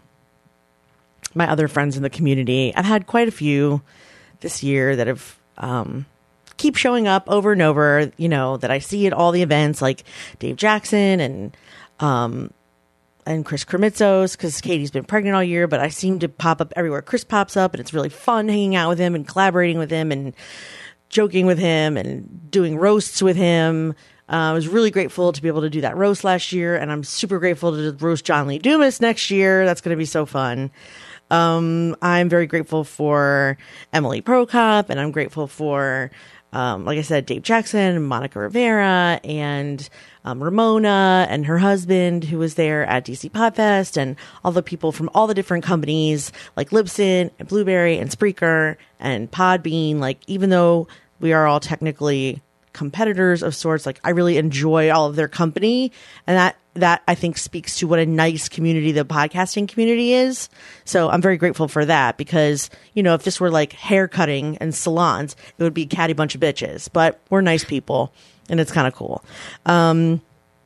my other friends in the community, I've had quite a few this year that have, um, keep showing up over and over, you know, that I see at all the events like Dave Jackson and, um, and Chris Kremitzos, because Katie's been pregnant all year, but I seem to pop up everywhere. Chris pops up, and it's really fun hanging out with him and collaborating with him and joking with him and doing roasts with him. Uh, I was really grateful to be able to do that roast last year, and I'm super grateful to roast John Lee Dumas next year. That's going to be so fun. Um, I'm very grateful for Emily Prokop, and I'm grateful for, um, like I said, Dave Jackson and Monica Rivera and um, Ramona and her husband who was there at D C Podfest, and all the people from all the different companies like Libsyn and Blueberry and Spreaker and Podbean. Like, even though we are all technically competitors of sorts, like, I really enjoy all of their company, and that that I think speaks to what a nice community the podcasting community is. So I'm very grateful for that, because, you know, if this were like hair cutting and salons, it would be a catty bunch of bitches, but we're nice people, and it's kind of cool. Um,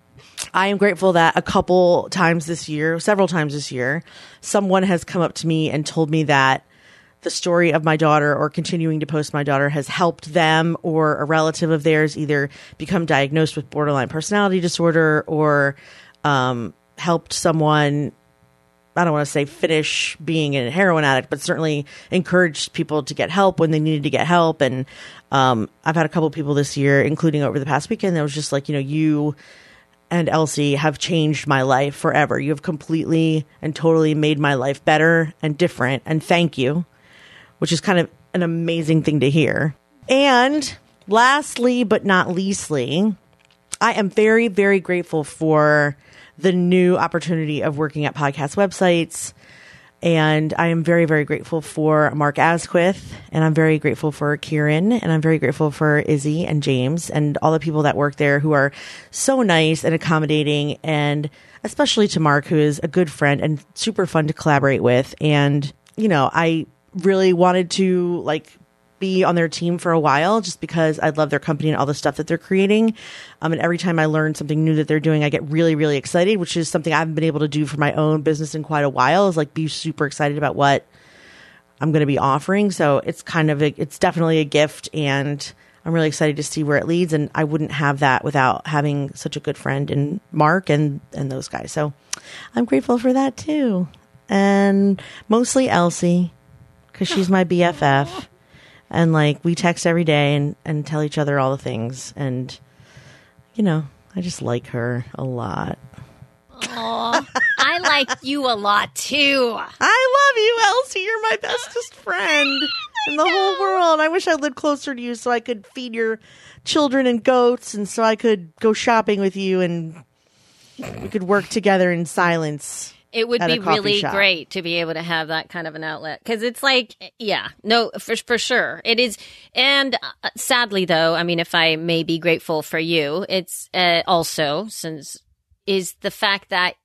I am grateful that a couple times this year, several times this year, someone has come up to me and told me that the story of my daughter, or continuing to post my daughter, has helped them or a relative of theirs either become diagnosed with borderline personality disorder, or um, helped someone, I don't want to say finish being a heroin addict, but certainly encouraged people to get help when they needed to get help. And um, I've had a couple of people this year, including over the past weekend, that was just like, you know, you and Elsie have changed my life forever. You have completely and totally made my life better and different. And thank you. Which is kind of an amazing thing to hear. And lastly, but not leastly, I am very, very grateful for the new opportunity of working at podcast websites. And I am very, very grateful for Mark Asquith, and I'm very grateful for Kieran, and I'm very grateful for Izzy and James and all the people that work there who are so nice and accommodating, and especially to Mark, who is a good friend and super fun to collaborate with. And, you know, I really wanted to like be on their team for a while, just because I love their company and all the stuff that they're creating. Um, and every time I learn something new that they're doing, I get really, really excited, which is something I haven't been able to do for my own business in quite a while, is like be super excited about what I'm going to be offering. So it's kind of, a, it's definitely a gift, and I'm really excited to see where it leads. And I wouldn't have that without having such a good friend in Mark and, and those guys. So I'm grateful for that too. And mostly Elsie, because she's my B F F, and like we text every day and, and tell each other all the things, and you know, I just like her a lot. Aw, I like you a lot too. I love you, Elsie. You're my bestest friend in the whole world. I wish I lived closer to you so I could feed your children and goats, and so I could go shopping with you, and we could work together in silence. It would be really shop. great to be able to have that kind of an outlet, because it's like, yeah, no, for for sure it is. And uh, sadly, though, I mean, if I may be grateful for you, it's uh, also since is the fact that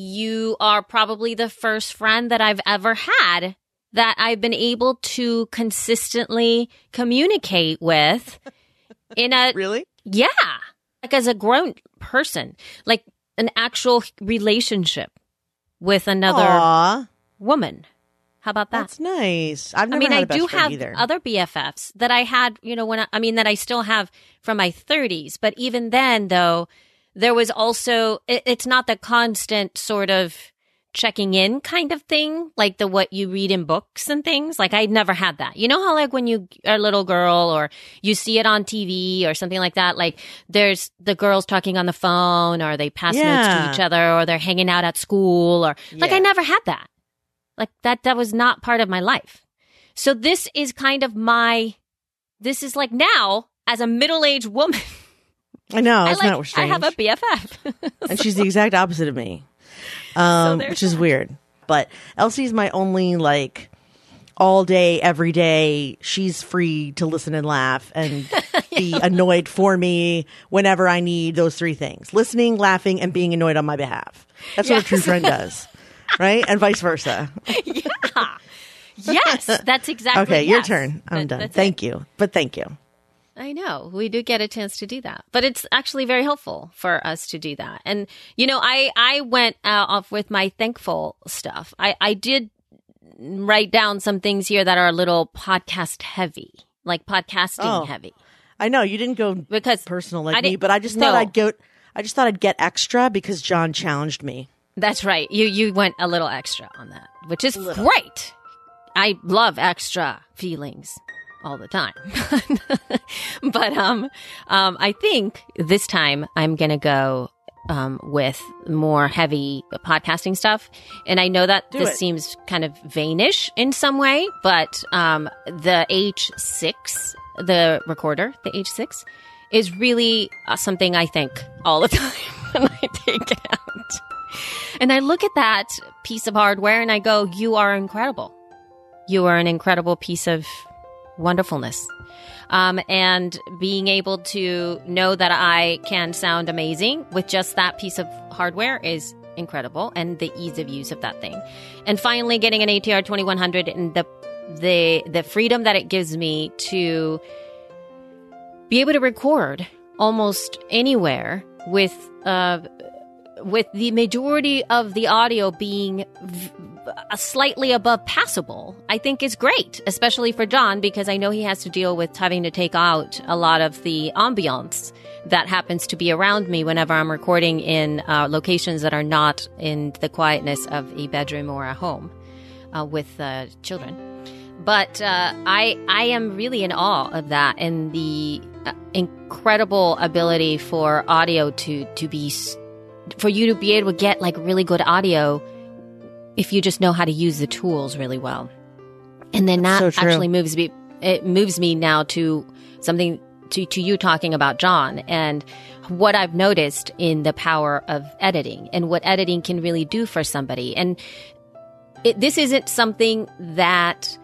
you are probably the first friend that I've ever had that I've been able to consistently communicate with in a really, yeah, like as a grown person, like an actual relationship with another Aww. woman. How about that? That's nice. I've never I mean, had I a best do friend have either. other B F Fs that I had, you know, when I, I mean, that I still have from my thirties. But even then, though, there was also, it, it's not the constant sort of checking in kind of thing, like the what you read in books and things. Like, I'd never had that. You know how, like, when you are a little girl or you see it on T V or something like that, like there's the girls talking on the phone, or they pass Yeah. notes to each other, or they're hanging out at school, or like, Yeah. I never had that. Like that, that was not part of my life. So this is kind of my, this is like now as a middle-aged woman, I know. I It's like, not I strange. have a B F F. And she's the exact opposite of me, um, there's which is that. weird. But Elsie's my only like all day, every day. She's free to listen and laugh and be annoyed for me whenever I need those three things: listening, laughing, and being annoyed on my behalf. That's what Yes. a true friend does, right? And vice versa. Yeah. Yes, that's exactly. Okay, your yes. turn. I'm That- done. that's Thank it. you, but thank you. I know we do get a chance to do that, but it's actually very helpful for us to do that. And you know, I I went uh, off with my thankful stuff. I I did write down some things here that are a little podcast heavy, like podcasting Oh. heavy. I know you didn't go because personal I like me, didn't- but I just thought no. I'd go. I just thought I'd get extra because John challenged me. That's right. You you went a little extra on that, which is great. I love extra feelings all the time. But um um I think this time I'm going to go um with more heavy podcasting stuff. And I know that Do this it. seems kind of vainish in some way, but um the H six, the recorder, the H six is really uh, something I think all the time when I take it out. And I look at that piece of hardware and I go, you are incredible. You are an incredible piece of wonderfulness. Um, and being able to know that I can sound amazing with just that piece of hardware is incredible, and the ease of use of that thing. And finally, getting an A T R twenty-one hundred and the the the freedom that it gives me to be able to record almost anywhere with uh with the majority of the audio being v- slightly above passable, I think is great, especially for John, because I know he has to deal with having to take out a lot of the ambiance that happens to be around me whenever I'm recording in uh, locations that are not in the quietness of a bedroom or a home uh, with uh, children. But uh, I I am really in awe of that and the uh, incredible ability for audio to to be for you to be able to get like really good audio if you just know how to use the tools really well. And then that So true. actually moves me it moves me now to something to to you talking about John and what I've noticed in the power of editing and what editing can really do for somebody. And it, this isn't something that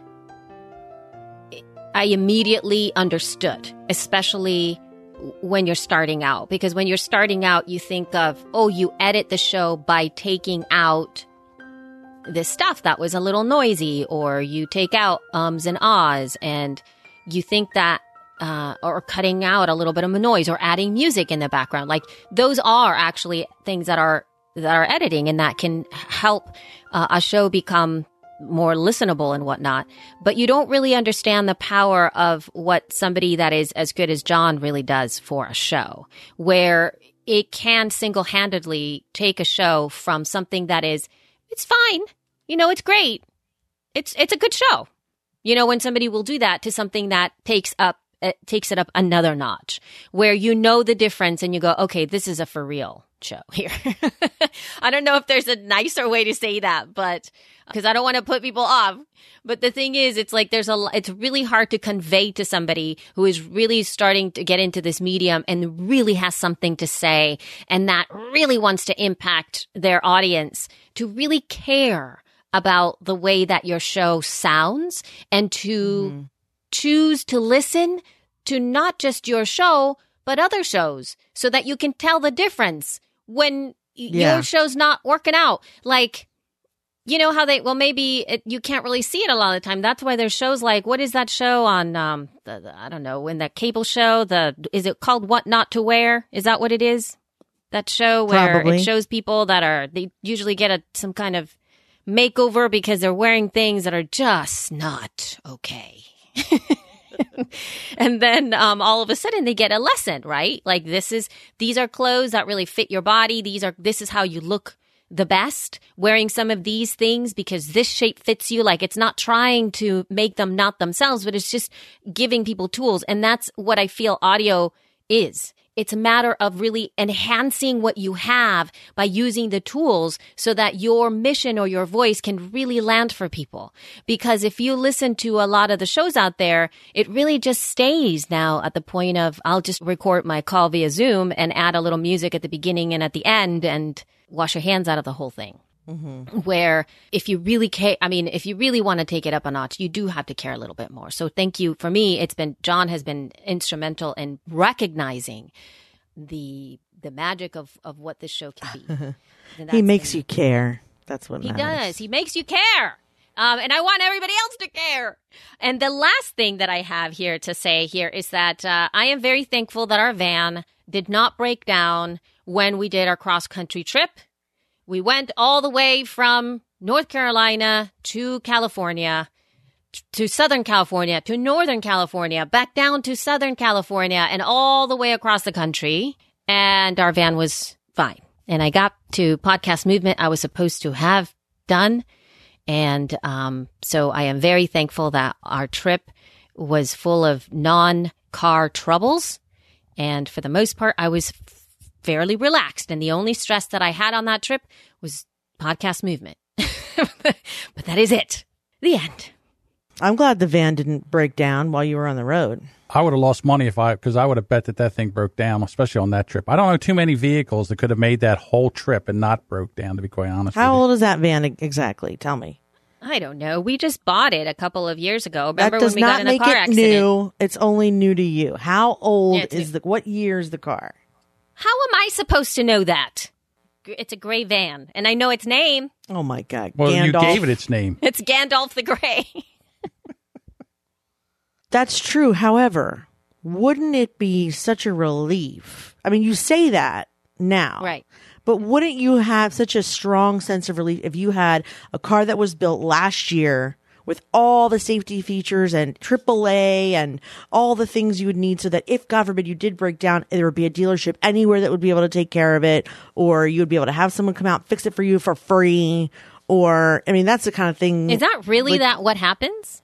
I immediately understood, especially when you're starting out. Because when you're starting out, you think of, oh, you edit the show by taking out this stuff that was a little noisy, or you take out ums and ahs, and you think that, uh, or cutting out a little bit of noise, or adding music in the background. Like those are actually things that are that are editing, and that can help uh, a show become more listenable and whatnot. But you don't really understand the power of what somebody that is as good as John really does for a show, where it can single-handedly take a show from something that is, it's fine, you know, it's great, it's it's a good show, you know, when somebody will do that to something that takes up it takes it up another notch, where you know the difference and you go, okay, this is a for real show here. I don't know if there's a nicer way to say that, but because I don't want to put people off. But the thing is, it's like there's a, it's really hard to convey to somebody who is really starting to get into this medium and really has something to say and that really wants to impact their audience, to really care about the way that your show sounds and to mm-hmm. choose to listen to not just your show, but other shows, so that you can tell the difference when Yeah. your show's not working out. Like, you know how they, well, maybe it, you can't really see it a lot of the time. That's why there's shows like, what is that show on, um, the, the, I don't know, in that cable show, the, is it called What Not to Wear? Is that what it is? That show where Probably. it shows people that are, they usually get a, some kind of makeover because they're wearing things that are just not okay. And then um, all of a sudden they get a lesson, right? Like this is, these are clothes that really fit your body. These are, this is how you look the best, wearing some of these things because this shape fits you. Like it's not trying to make them not themselves, but it's just giving people tools. And that's what I feel audio is. It's a matter of really enhancing what you have by using the tools so that your mission or your voice can really land for people. Because if you listen to a lot of the shows out there, it really just stays now at the point of, I'll just record my call via Zoom and add a little music at the beginning and at the end and wash your hands out of the whole thing. Mm-hmm. Where if you really care, I mean, if you really want to take it up a notch, you do have to care a little bit more. So thank you. For me, it's been, John has been instrumental in recognizing the the magic of, of what this show can be. He makes been, you care. That's what he matters. does. He makes you care. Um, and I want everybody else to care. And the last thing that I have here to say here is that uh, I am very thankful that our van did not break down when we did our cross-country trip. We went all the way from North Carolina to California to Southern California, to Northern California, back down to Southern California, and all the way across the country. And our van was fine. And I got to podcast movement I was supposed to have done. And um, so I am very thankful that our trip was full of non-car troubles. And for the most part, I was fairly relaxed. And the only stress that I had on that trip was podcast movement. But that is it. The end. I'm glad the van didn't break down while you were on the road. I would have lost money if I, because I would have bet that that thing broke down, especially on that trip. I don't know too many vehicles that could have made that whole trip and not broke down, to be quite honest How with you. old is that van exactly? Tell me. I don't know. We just bought it a couple of years ago. Remember That does when we not got in a make car it accident? new. It's only new to you. How old Yeah, it's is new. the, what year is the car? How am I supposed to know that? G- It's a gray van, and I know its name. Oh my God. Well, Gandalf. you gave it its name. It's Gandalf the Grey. That's true. However, wouldn't it be such a relief? I mean, you say that now. Right. But wouldn't you have such a strong sense of relief if you had a car that was built last year with all the safety features and triple A and all the things you would need so that if, God forbid, you did break down, there would be a dealership anywhere that would be able to take care of it, or you would be able to have someone come out and fix it for you for free. Or, I mean, that's the kind of thing. Is that really like- that what happens?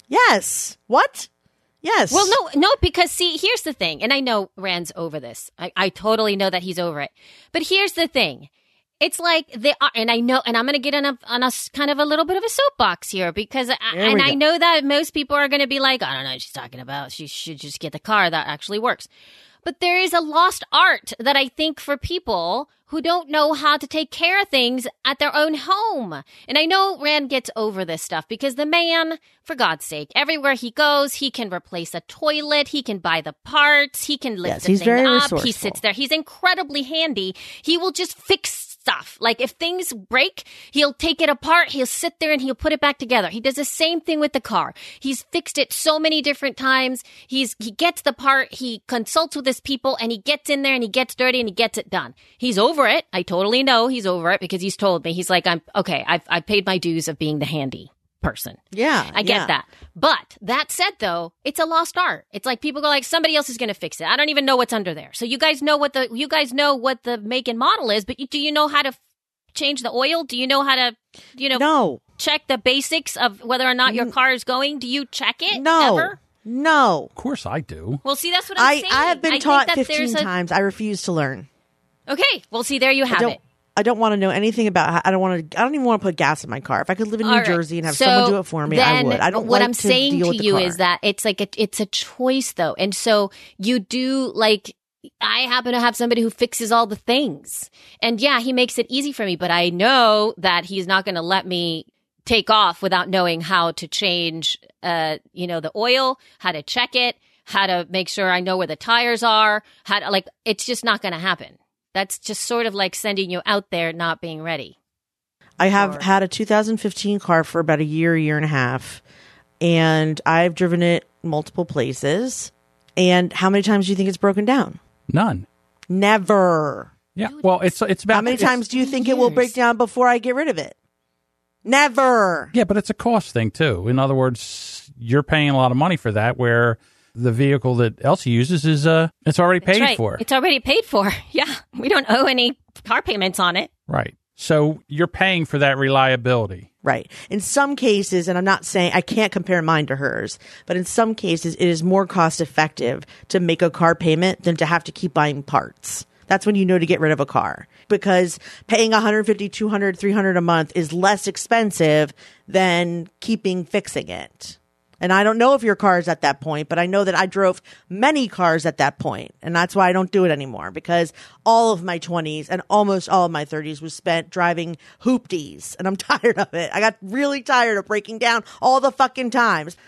Yes. What? Yes. Well, no, no, because see, here's the thing, and I know Rand's over this. I, I totally know that he's over it. But here's the thing. It's like they are, and I know, and I'm going to get on a, on a s- kind of a little bit of a soapbox here because, I, There we and I go. know that most people are going to be like, I don't know what she's talking about. She should just get the car that actually works. But there is a lost art that I think for people who don't know how to take care of things at their own home. And I know Rand gets over this stuff because the man, for God's sake, everywhere he goes, he can replace a toilet, he can buy the parts, he can lift Yes, the he's thing very up, resourceful. he sits there. He's incredibly handy. He will just fix stuff. Like if things break, he'll take it apart, he'll sit there and he'll put it back together. He does the same thing with the car. He's fixed it so many different times. He's he gets the part, he consults with his people, and he gets in there and he gets dirty and he gets it done. He's over it. I totally know he's over it because he's told me. He's like, I'm okay, I've I've paid my dues of being the handy person. Yeah. I get yeah. that. But that said, though, it's a lost art. It's like people go like, somebody else is going to fix it. I don't even know what's under there. So you guys know what the you guys know what the make and model is, but you, do you know how to f- change the oil? Do you know how to, you know, No. check the basics of whether or not your car is going? Do you check it? No. Ever? No. Of course I do. Well, see, that's what I'm I, saying. I have been think taught that fifteen there's a- times. I refuse to learn. Okay. Well, see, there you I have don't. it. I don't want to know anything about. How, I don't want to. I don't even want to put gas in my car. If I could live in New All right. Jersey and have So someone do it for me, I then would. I don't what like I'm to saying deal to with the you car. is that it's like a, it's a choice though, and so you do like. I happen to have somebody who fixes all the things, and yeah, he makes it easy for me. But I know that he's not going to let me take off without knowing how to change, uh, you know, the oil, how to check it, how to make sure I know where the tires are. How to like, it's just not going to happen. That's just sort of like sending you out there not being ready. I have Or- had a two thousand fifteen car for about a year, year and a half, and I've driven it multiple places. And how many times do you think it's broken down? None. Never. Yeah. Well, it's it's about How many it's- times do you think it will break years. down before I get rid of it? Never. Yeah, but it's a cost thing too. In other words, you're paying a lot of money for that, where the vehicle that Elsie uses is uh, it's already That's paid right. for. It's already paid for. Yeah. We don't owe any car payments on it. Right. So you're paying for that reliability. Right. In some cases, and I'm not saying I can't compare mine to hers, but in some cases, it is more cost effective to make a car payment than to have to keep buying parts. That's when you know to get rid of a car, because paying one hundred fifty, two hundred, three hundred a month is less expensive than keeping fixing it. And I don't know if your car is at that point, but I know that I drove many cars at that point, and that's why I don't do it anymore, because all of my twenties and almost all of my thirties was spent driving hoopties, and I'm tired of it. I got really tired of breaking down all the fucking times.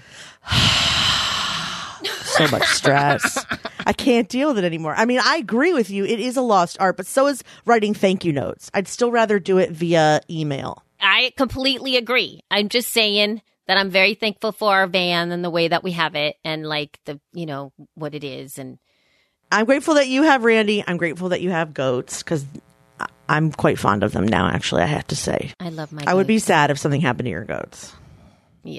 So much stress. I can't deal with it anymore. I mean, I agree with you. It is a lost art, but so is writing thank you notes. I'd still rather do it via email. I completely agree. I'm just saying that I'm very thankful for our van and the way that we have it and like the, you know, what it is. And I'm grateful that you have Randy. I'm grateful that you have goats, because I'm quite fond of them now, actually, I have to say. I love my I would be goats. sad if something happened to your goats. Yeah.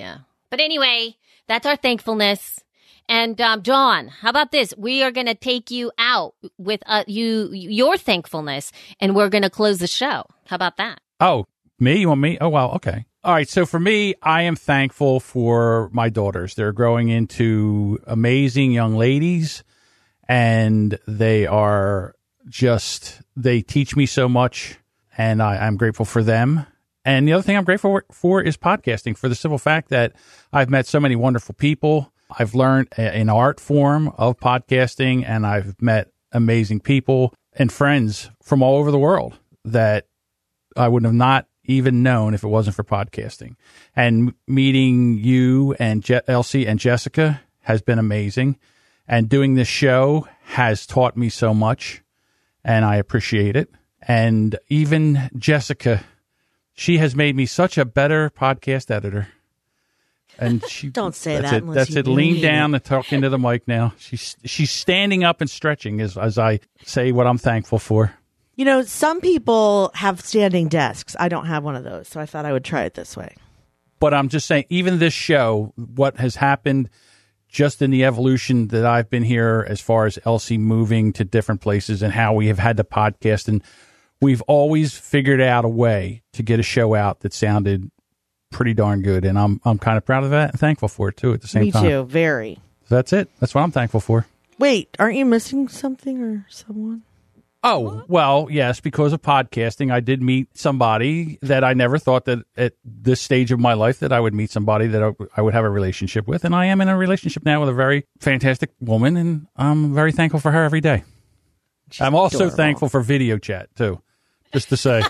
But anyway, that's our thankfulness. And um, Dawn, how about this? We are going to take you out with uh, you your thankfulness, and we're going to close the show. How about that? Oh, me? You want me? Oh, wow. Okay. All right. So for me, I am thankful for my daughters. They're growing into amazing young ladies, and they are just, they teach me so much, and I, I'm grateful for them. And the other thing I'm grateful for is podcasting, for the simple fact that I've met so many wonderful people. I've learned an art form of podcasting, and I've met amazing people and friends from all over the world that I would have not even known if it wasn't for podcasting. And meeting you and Je- Elsie and Jessica has been amazing. And doing this show has taught me so much, and I appreciate it. And even Jessica, she has made me such a better podcast editor. And she Don't say that's that It, unless that's you it. do Lean mean down it. and talk into the mic now. She's she's standing up and stretching as as I say what I'm thankful for. You know, some people have standing desks. I don't have one of those, so I thought I would try it this way. But I'm just saying, even this show, what has happened just in the evolution that I've been here, as far as Elsie moving to different places and how we have had to podcast, and we've always figured out a way to get a show out that sounded pretty darn good, and I'm I'm kind of proud of that and thankful for it too at the same Me time. too, very. So that's it. That's what I'm thankful for. Wait, aren't you missing something or someone? Oh, well, yes, because of podcasting, I did meet somebody that I never thought that at this stage of my life that I would meet somebody that I, I would have a relationship with, and I am in a relationship now with a very fantastic woman, and I'm very thankful for her every day. She's I'm also adorable. thankful for video chat too, just to say.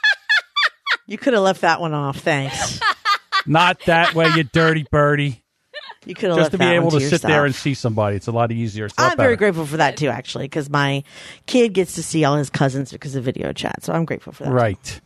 You could have left that one off. Thanks. Not that way, you dirty birdie. You could have Just left to be that able one to to sit there yourself. and see somebody. It's a lot easier. It's a lot I'm very better. grateful for that too, actually, because my kid gets to see all his cousins because of video chat. So I'm grateful for that. Right.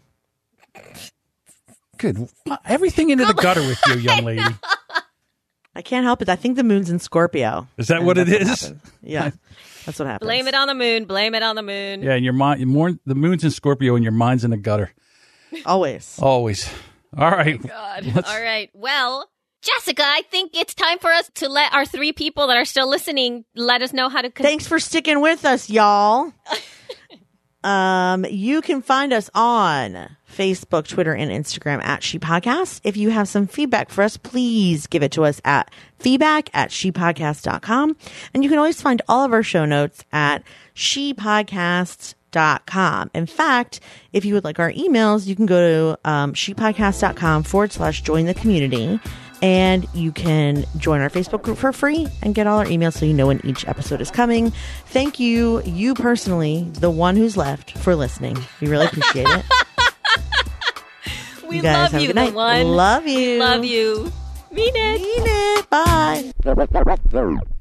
Good. Everything into the gutter with you, young lady. I can't help it. I think the moon's in Scorpio. Is that And what it that's is? happens. Yeah, that's what happens. Blame it on the moon. Blame it on the moon. Yeah, and your mind, more the moon's in Scorpio, and your mind's in the gutter. Always. Always. All right. God. Let's- All right. Well, Jessica, I think it's time for us to let our three people that are still listening let us know how to. Con- Thanks for sticking with us, y'all. um, you can find us on Facebook, Twitter, and Instagram at She Podcast. If you have some feedback for us, please give it to us at feedback at shepodcast dot com. And you can always find all of our show notes at shepodcasts dot com. In fact, if you would like our emails, you can go to um, shepodcast.com forward slash join the community. And you can join our Facebook group for free and get all our emails so you know when each episode is coming. Thank you, you personally, the one who's left, for listening. We really appreciate it. we You guys love have a you, good the night. one. Love you. Love you. Mean it. Mean it. Bye.